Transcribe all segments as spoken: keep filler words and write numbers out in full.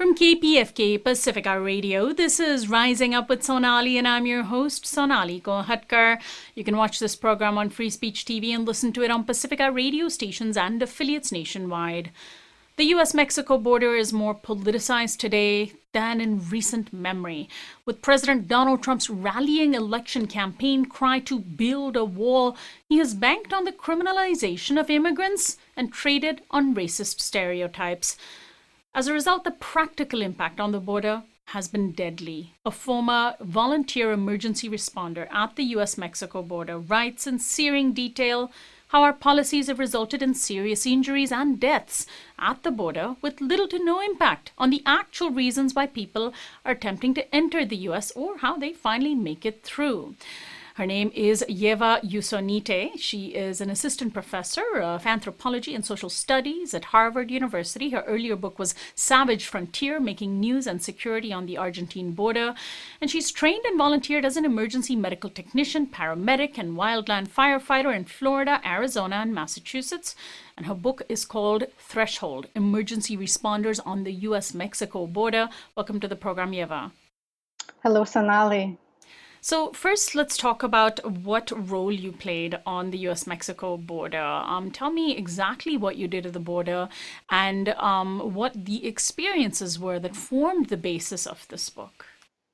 From K P F K Pacifica Radio, this is Rising Up with Sonali, and I'm your host, Sonali Kohatkar. You can watch this program on Free Speech T V and listen to it on Pacifica radio stations and affiliates nationwide. The U S Mexico border is more politicized today than in recent memory, with President Donald Trump's rallying election campaign cry to build a wall. He has banked on the criminalization of immigrants and traded on racist stereotypes. As a result, the practical impact on the border has been deadly. A former volunteer emergency responder at the U S Mexico border writes in searing detail how our policies have resulted in serious injuries and deaths at the border with little to no impact on the actual reasons why people are attempting to enter the U S or how they finally make it through. Her name is Yeva Yusonite. She is an assistant professor of anthropology and social studies at Harvard University. Her earlier book was Savage Frontier, Making News and Security on the Argentine Border. And she's trained and volunteered as an emergency medical technician, paramedic, and wildland firefighter in Florida, Arizona, and Massachusetts. And her book is called Threshold, Emergency Responders on the U S Mexico Border. Welcome to the program, Yeva. Hello, Sonali. So first, let's talk about what role you played on the U S Mexico border. Um, tell me exactly what you did at the border and um, what the experiences were that formed the basis of this book.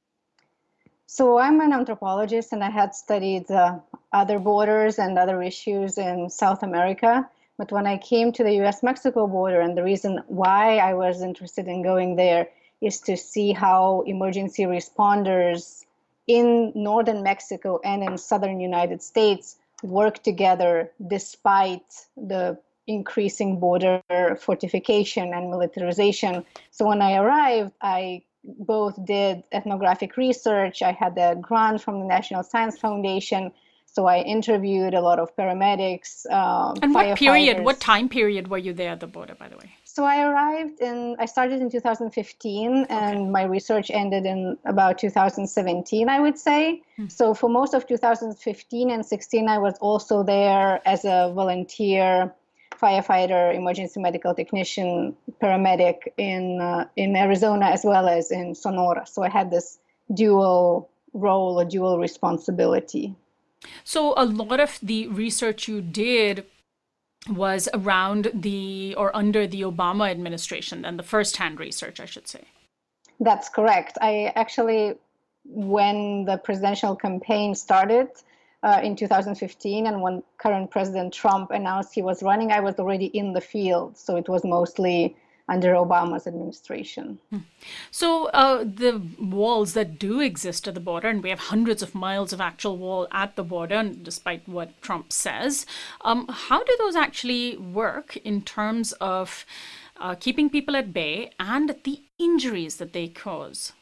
So I'm an anthropologist, and I had studied uh, other borders and other issues in South America. But when I came to the U S Mexico border, and the reason why I was interested in going there is to see how emergency responders in northern Mexico and in southern United States work together despite the increasing border fortification and militarization. So when I arrived, I both did ethnographic research. I had a grant from the National Science Foundation. So I interviewed a lot of paramedics, um, And what period, what firefighters. time period were you there at the border, by the way? So I arrived in, I started in two thousand fifteen, and Okay. my research ended in about two thousand seventeen, I would say. Hmm. So for most of two thousand fifteen and sixteen, I was also there as a volunteer firefighter, emergency medical technician, paramedic in uh, in Arizona as well as in Sonora. So I had this dual role, a dual responsibility. So a lot of the research you did was around the or under the Obama administration, and the first-hand research, I should say. That's correct. I actually, when the presidential campaign started uh, in two thousand fifteen, and when current President Trump announced he was running, I was already in the field. So it was mostly under Obama's administration. So uh, the walls that do exist at the border, and we have hundreds of miles of actual wall at the border, and despite what Trump says, um, how do those actually work in terms of uh, keeping people at bay and the injuries that they cause?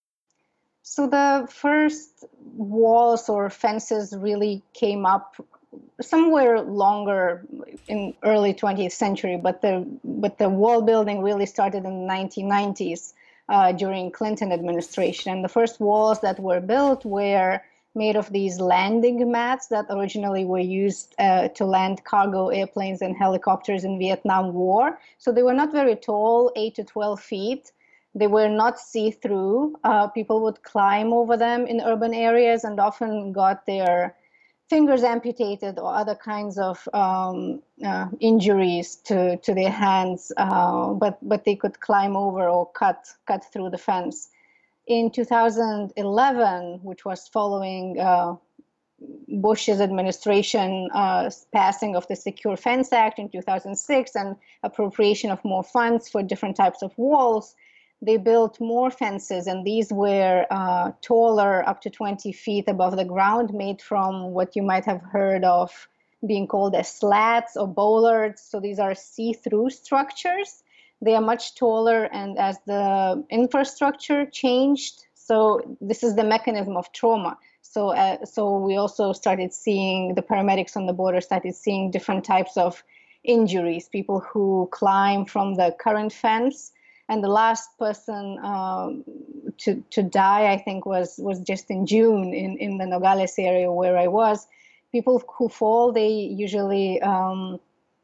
So the first walls or fences really came up somewhere longer in early twentieth century, but the but the wall building really started in the nineteen nineties uh, during Clinton administration. And the first walls that were built were made of these landing mats that originally were used uh, to land cargo airplanes and helicopters in Vietnam War. So they were not very tall, eight to twelve feet. They were not see-through. Uh, people would climb over them in urban areas and often got their fingers amputated or other kinds of um, uh, injuries to, to their hands, uh, but but they could climb over or cut cut through the fence. In two thousand eleven, which was following uh, Bush's administration uh, passing of the Secure Fence Act in two thousand six and appropriation of more funds for different types of walls, they built more fences, and these were uh, taller, up to twenty feet above the ground, made from what you might have heard of being called as slats or bollards. So these are see-through structures. They are much taller, and as the infrastructure changed, so this is the mechanism of trauma. So, uh, so we also started seeing, the paramedics on the border started seeing different types of injuries, people who climb from the current fence. And the last person um, to to die, I think, was was just in June in, in the Nogales area where I was. People who fall, they usually um,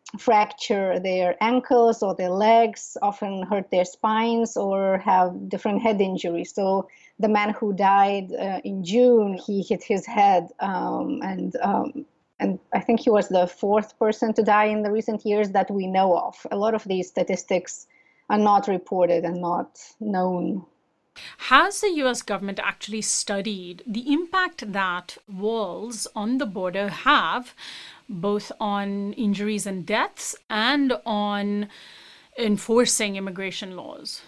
fracture their ankles or their legs, often hurt their spines, or have different head injuries. So the man who died uh, in June, he hit his head, um, and um, and I think he was the fourth person to die in the recent years that we know of. A lot of these statistics are not reported and not known. Has the U S government actually studied the impact that walls on the border have, both on injuries and deaths and on enforcing immigration laws?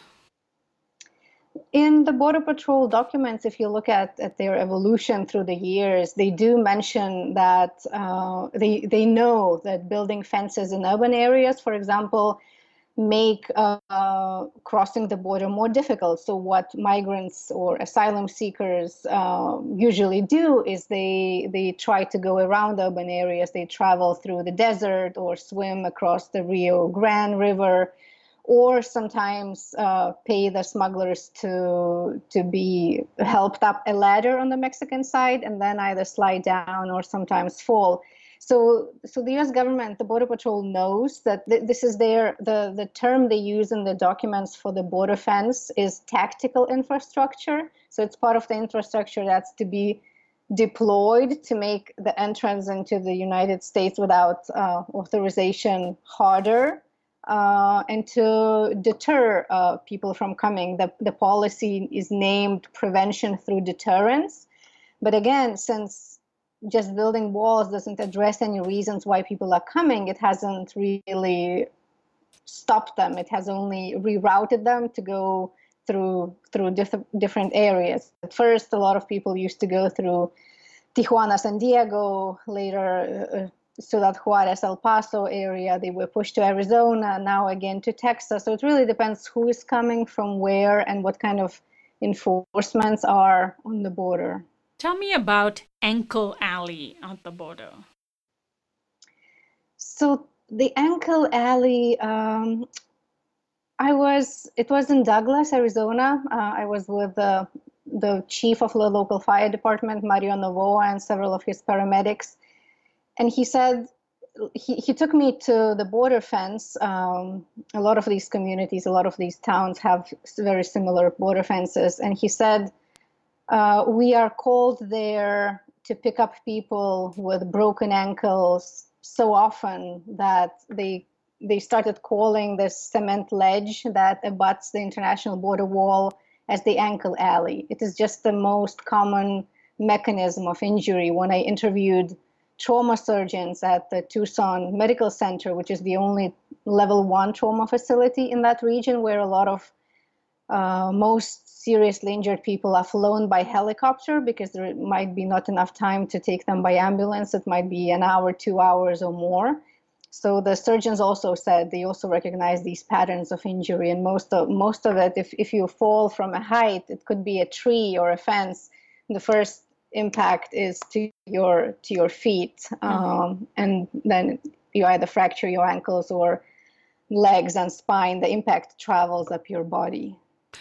In the Border Patrol documents, if you look at, at their evolution through the years, they do mention that uh, they, they know that building fences in urban areas, for example, make uh, uh, crossing the border more difficult. So what migrants or asylum seekers uh, usually do is they they try to go around urban areas. They travel through the desert or swim across the Rio Grande River, or sometimes uh, pay the smugglers to to be helped up a ladder on the Mexican side and then either slide down or sometimes fall. So, so the U S government, the Border Patrol knows that th- this is their, the, the term they use in the documents for the border fence is tactical infrastructure. So it's part of the infrastructure that's to be deployed to make the entrance into the United States without uh, authorization harder uh, and to deter uh, people from coming. The, the policy is named prevention through deterrence. But again, since just building walls doesn't address any reasons why people are coming, it hasn't really stopped them. It has only rerouted them to go through through diff- different areas. At first, a lot of people used to go through Tijuana, San Diego, later uh, Ciudad Juarez, El Paso area. They were pushed to Arizona, now again to Texas. So it really depends who is coming from where and what kind of enforcements are on the border. Tell me about Ankle Alley at the border. So the Ankle Alley, um, I was, it was in Douglas, Arizona. Uh, I was with the, the chief of the local fire department, Mario Novoa, and several of his paramedics. And he said, he, he took me to the border fence. Um, a lot of these communities, a lot of these towns have very similar border fences. And he said, Uh, we are called there to pick up people with broken ankles so often that they they started calling this cement ledge that abuts the international border wall as the ankle alley. It is just the most common mechanism of injury. When I interviewed trauma surgeons at the Tucson Medical Center, which is the only level one trauma facility in that region where a lot of uh, most seriously injured people are flown by helicopter because there might be not enough time to take them by ambulance. It might be an hour, two hours or more. So the surgeons also said they also recognize these patterns of injury, and most of most of it, if, if you fall from a height, it could be a tree or a fence. The first impact is to your to your feet, mm-hmm. um, and then you either fracture your ankles or legs and spine. The impact travels up your body.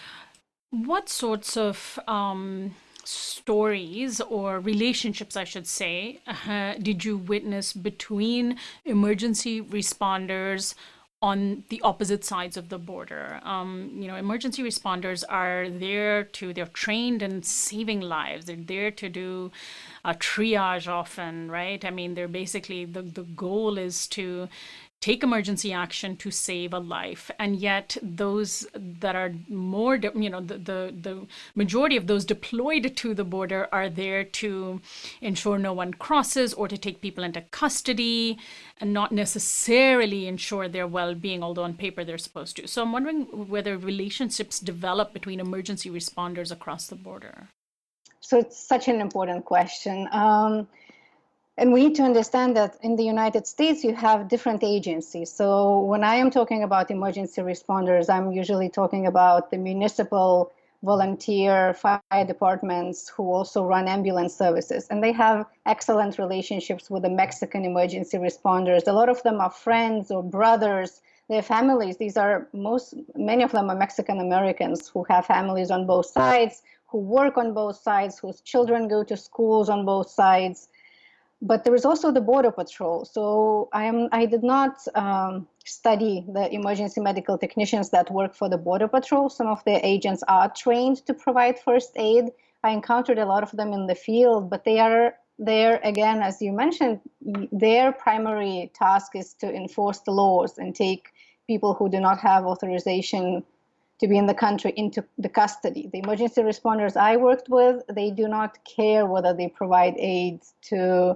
What sorts of um, stories or relationships, I should say, uh, did you witness between emergency responders on the opposite sides of the border? Um, you know, emergency responders are there to, they're trained in saving lives. They're there to do a triage often, right? I mean, they're basically, the, the goal is to take emergency action to save a life. And yet those that are more, you know, the, the, the majority of those deployed to the border are there to ensure no one crosses or to take people into custody and not necessarily ensure their well-being, although on paper they're supposed to. So I'm wondering whether relationships develop between emergency responders across the border. So it's such an important question. Um, And we need to understand that in the United States, you have different agencies. So when I am talking about emergency responders, I'm usually talking about the municipal volunteer fire departments who also run ambulance services. And they have excellent relationships with the Mexican emergency responders. A lot of them are friends or brothers. Their families, these are most, many of them are Mexican Americans who have families on both sides, who work on both sides, whose children go to schools on both sides. but there is also the Border Patrol. So I am I did not um, study the emergency medical technicians that work for the Border Patrol. Some of the agents are trained to provide first aid. I encountered a lot of them in the field, but they are there, again, as you mentioned, their primary task is to enforce the laws and take people who do not have authorization to be in the country into the custody. The emergency responders I worked with, they do not care whether they provide aid to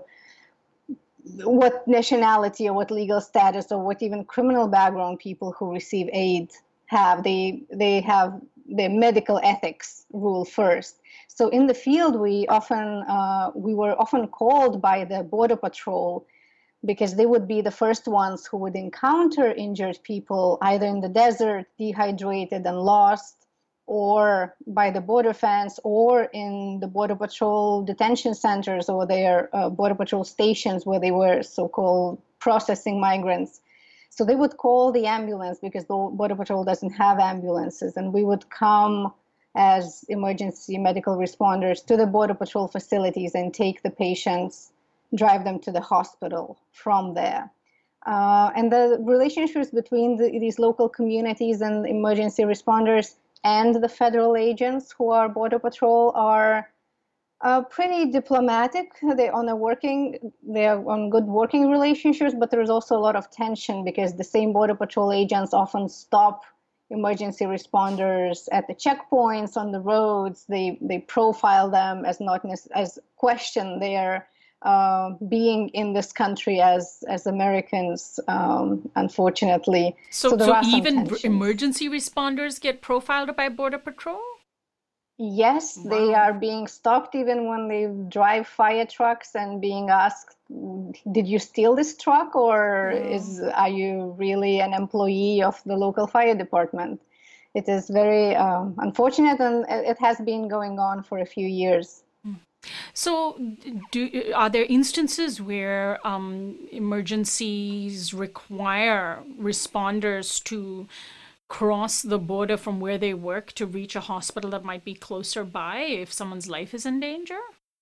what nationality or what legal status or what even criminal background people who receive aid have. They they have the medical ethics rule first. So in the field, we often uh, we were often called by the Border Patrol because they would be the first ones who would encounter injured people either in the desert, dehydrated and lost, or by the border fence, or in the Border Patrol detention centers or their uh, Border Patrol stations where they were so-called processing migrants. So they would call the ambulance because the Border Patrol doesn't have ambulances, and we would come as emergency medical responders to the Border Patrol facilities and take the patients, drive them to the hospital from there. Uh, and the relationships between the, these local communities and emergency responders and the federal agents who are Border Patrol are uh, pretty diplomatic. They're on a working, they're on good working relationships, but there's also a lot of tension because the same Border Patrol agents often stop emergency responders at the checkpoints on the roads. They they profile them as not as question their uh, being in this country as as Americans, um, unfortunately. So, so, so even r- emergency responders get profiled by Border Patrol? Yes, wow. They are being stopped even when they drive fire trucks and being asked, did you steal this truck, or wow. is are you really an employee of the local fire department? It is very um, unfortunate, and it has been going on for a few years. So do, are there instances where um, emergencies require responders to cross the border from where they work to reach a hospital that might be closer by if someone's life is in danger?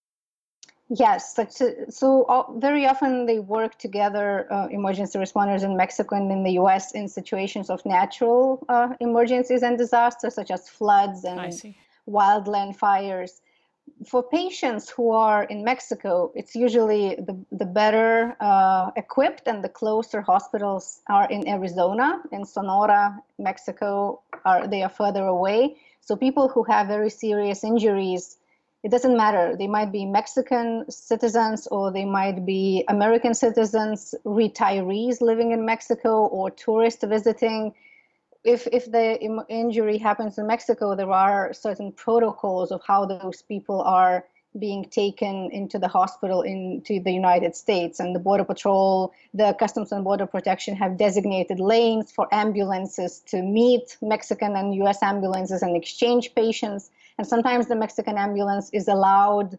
Yes, so, so uh, very often they work together, uh, emergency responders in Mexico and in the U S in situations of natural uh, emergencies and disasters such as floods and wildland fires. For patients who are in Mexico, it's usually the, the better uh, equipped, and the closer hospitals are in Arizona. In Sonora, Mexico, are they are further away. So people who have very serious injuries, it doesn't matter. They might be Mexican citizens, or they might be American citizens, retirees living in Mexico, or tourists visiting. If if the injury happens in Mexico, there are certain protocols of how those people are being taken into the hospital into the United States. And the Border Patrol, the Customs and Border Protection have designated lanes for ambulances to meet Mexican and U S ambulances and exchange patients. And sometimes the Mexican ambulance is allowed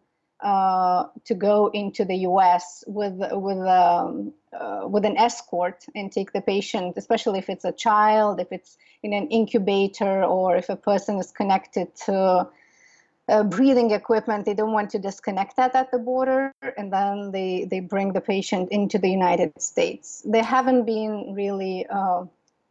uh, to go into the U S with with um, uh, with an escort and take the patient, especially if it's a child, if it's in an incubator, or if a person is connected to uh, breathing equipment. They don't want to disconnect that at the border, and then they they bring the patient into the United States. They haven't been really. Uh,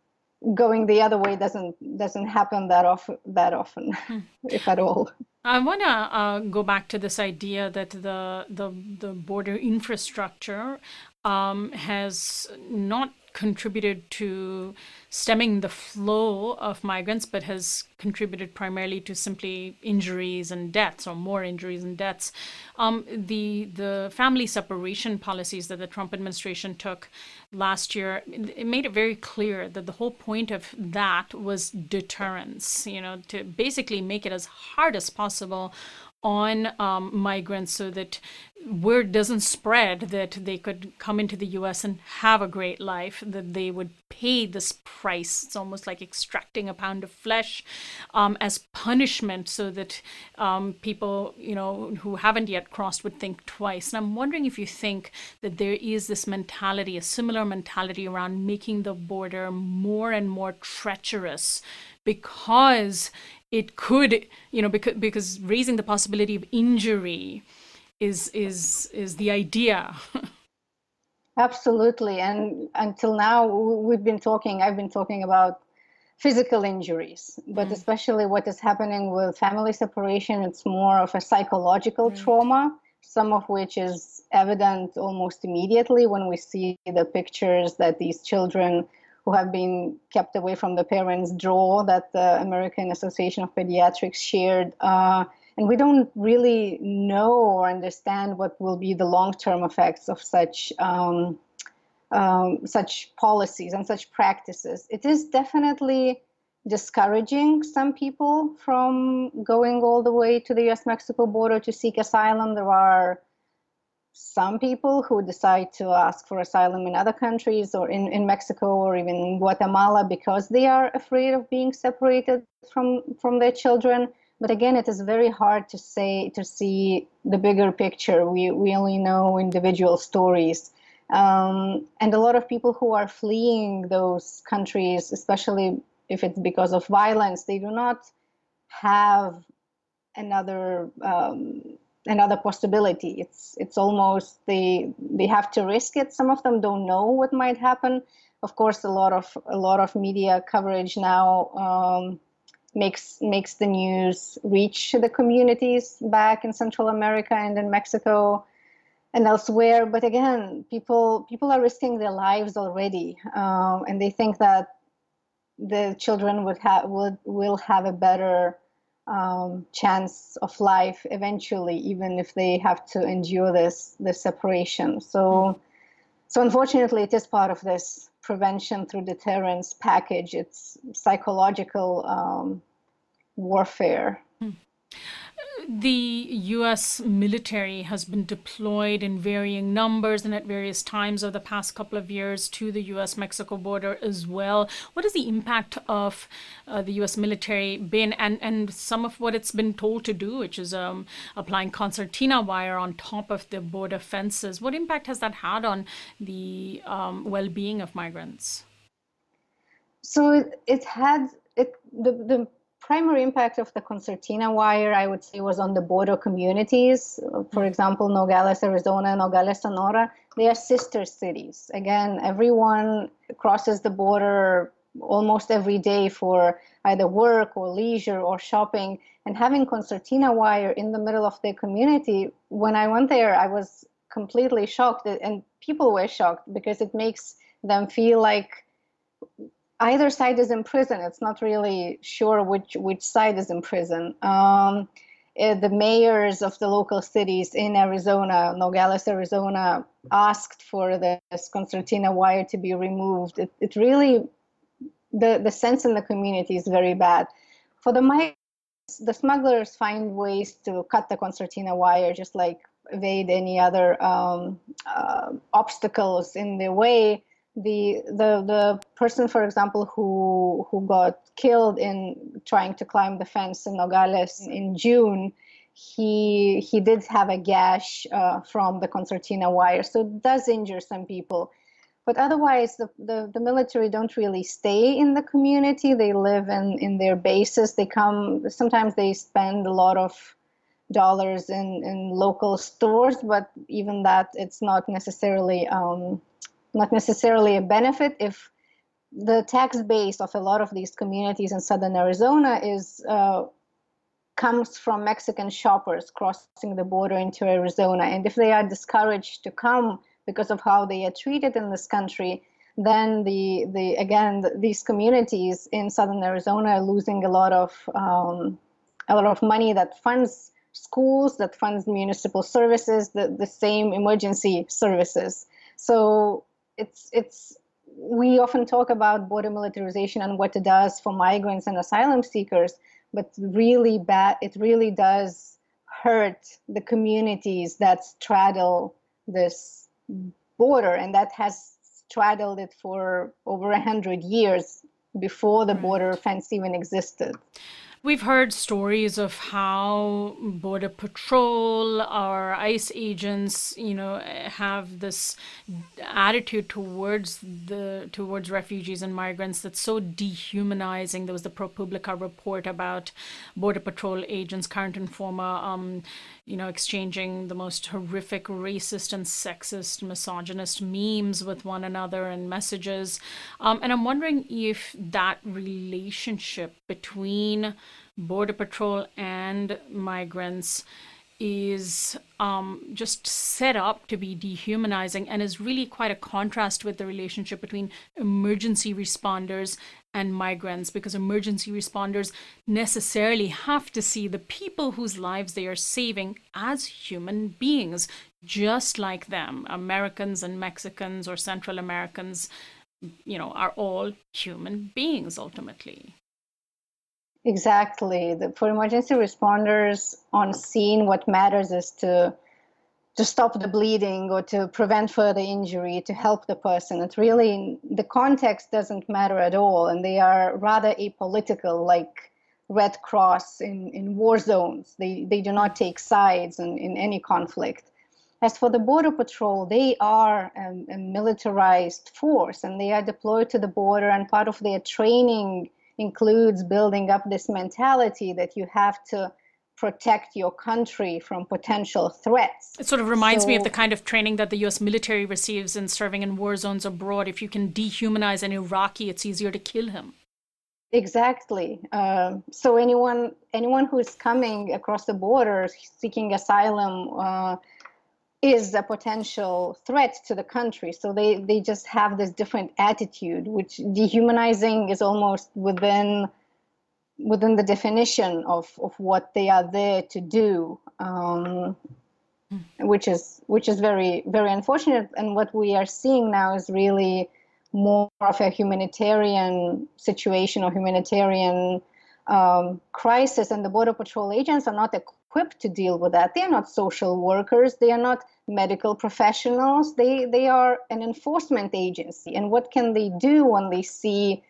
going the other way doesn't doesn't happen that often that often hmm. if at all. I want to uh, go back to this idea that the the the border infrastructure um, has not contributed to stemming the flow of migrants, but has contributed primarily to simply injuries and deaths, or more injuries and deaths. Um, the the family separation policies that the Trump administration took last year, it made it very clear that the whole point of that was deterrence, you know, to basically make it as hard as possible on um, migrants so that word doesn't spread that they could come into the U S and have a great life, that they would pay this price. It's almost like extracting a pound of flesh um, as punishment, so that um, people, you know, who haven't yet crossed would think twice. And I'm wondering if you think that there is this mentality, a similar mentality around making the border more and more treacherous, because it could, you know, because, because raising the possibility of injury is is is the idea. Absolutely. And until now, we've been talking, I've been talking about physical injuries, but mm. especially what is happening with family separation, it's more of a psychological right. trauma, some of which is evident almost immediately when we see the pictures that these children who have been kept away from the parents draw that the American Association of Pediatrics shared. Uh, and we don't really know or understand what will be the long-term effects of such um, um, such policies and such practices. It is definitely discouraging some people from going all the way to the U S Mexico border to seek asylum. There are some people who decide to ask for asylum in other countries or in, in Mexico or even in Guatemala because they are afraid of being separated from, from their children. But again, it is very hard to say, to see the bigger picture. We, we only know individual stories. Um, and a lot of people who are fleeing those countries, especially if it's because of violence, they do not have another um, another possibility. It's it's almost they they have to risk it. Some of them don't know what might happen. Of course, a lot of a lot of media coverage now um, makes makes the news reach the communities back in Central America and in Mexico and elsewhere. But again, people people are risking their lives already, um, and they think that the children would have would will have a better um, chance of life eventually, even if they have to endure this this separation. So, so unfortunately, it is part of this prevention through deterrence package. It's psychological um, warfare. The U S military has been deployed in varying numbers and at various times over the past couple of years to the U S Mexico border as well. What has the impact of uh, the U S military been, and, and some of what it's been told to do, which is um, applying concertina wire on top of the border fences? What impact has that had on the um, well-being of migrants? So it, it had it the the. primary impact of the concertina wire, I would say, was on the border communities. For example, Nogales, Arizona, Nogales, Sonora, they are sister cities. Again, everyone crosses the border almost every day for either work or leisure or shopping. And having concertina wire in the middle of their community, when I went there, I was completely shocked. And people were shocked because it makes them feel like either side is in prison. It's not really sure which which side is in prison. Um, eh, the mayors of the local cities in Arizona, Nogales, Arizona, asked for this concertina wire to be removed. It, it really, the, the sense in the community is very bad. For the migrants, the smugglers find ways to cut the concertina wire, just like evade any other um, uh, obstacles in their way. The, the the person, for example, who who got killed in trying to climb the fence in Nogales in June, he he did have a gash uh, from the concertina wire, so it does injure some people. But otherwise, the, the, the military don't really stay in the community. They live in, in their bases. They come, sometimes they spend a lot of dollars in, in local stores, but even that, it's not necessarily um, not necessarily a benefit if the tax base of a lot of these communities in southern Arizona is uh, comes from Mexican shoppers crossing the border into Arizona. And if they are discouraged to come because of how they are treated in this country, then the, the again, the, these communities in southern Arizona are losing a lot of um, a lot of money that funds schools, that funds municipal services, the, the same emergency services. So It's it's we often talk about border militarization and what it does for migrants and asylum seekers, but really bad. It really does hurt the communities that straddle this border, and that has straddled it for over a hundred years before the border fence even existed. We've heard stories of how Border Patrol or ICE agents, you know, have this attitude towards the towards refugees and migrants that's so dehumanizing. There was the ProPublica report about Border Patrol agents, current and former, um, you know, exchanging the most horrific racist and sexist, misogynist memes with one another and messages. Um, and I'm wondering if that relationship between Border Patrol and migrants is um, just set up to be dehumanizing and is really quite a contrast with the relationship between emergency responders and migrants, because emergency responders necessarily have to see the people whose lives they are saving as human beings, just like them. Americans and Mexicans or Central Americans, you know, are all human beings ultimately. Exactly. The, for emergency responders on scene, what matters is to to stop the bleeding or to prevent further injury, to help the person. It really, the context doesn't matter at all, and they are rather apolitical, like Red Cross in, in war zones. They they do not take sides in, in any conflict. As for the Border Patrol, they are a, a militarized force, and they are deployed to the border, and part of their training includes building up this mentality that you have to protect your country from potential threats. It sort of reminds so, me of the kind of training that the U S military receives in serving in war zones abroad. If you can dehumanize an Iraqi, it's easier to kill him. Exactly. Uh, so anyone anyone who is coming across the border seeking asylum uh, is a potential threat to the country. So they, they just have this different attitude, which dehumanizing is almost within within the definition of, of what they are there to do, um, mm. which is which is very, very unfortunate. And what we are seeing now is really more of a humanitarian situation or humanitarian um, crisis, and the Border Patrol agents are not equipped to deal with that. They are not social workers. They are not medical professionals. They they are an enforcement agency. And what can they do when they see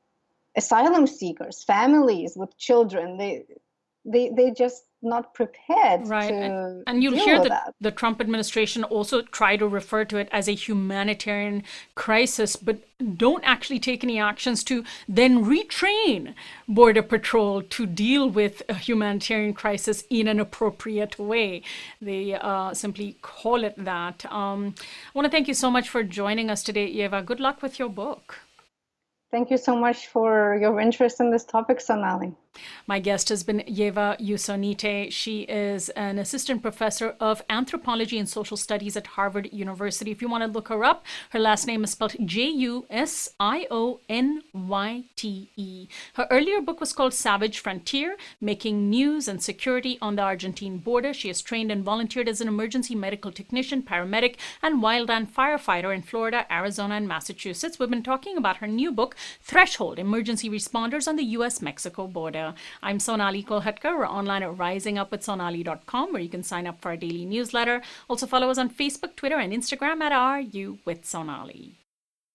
asylum seekers, families with children? They they they just not prepared right. to and, and you'll deal hear with that that. The Trump administration also try to refer to it as a humanitarian crisis, but don't actually take any actions to then retrain Border Patrol to deal with a humanitarian crisis in an appropriate way. They uh, simply call it that. Um, I want to thank you so much for joining us today, Yeva. Good luck with your book. Thank you so much for your interest in this topic, Sonali. My guest has been Yeva Usonite. She is an assistant professor of anthropology and social studies at Harvard University. If you want to look her up, her last name is spelled J U S I O N Y T E. Her earlier book was called Savage Frontier, Making News and Security on the Argentine Border. She has trained and volunteered as an emergency medical technician, paramedic, and wildland firefighter in Florida, Arizona, and Massachusetts. We've been talking about her new book, Threshold, Emergency Responders on the U S Mexico Border. I'm Sonali Kolhatkar. We're online at rising up with sonali dot com, where you can sign up for our daily newsletter. Also follow us on Facebook, Twitter, and Instagram at Are You with Sonali.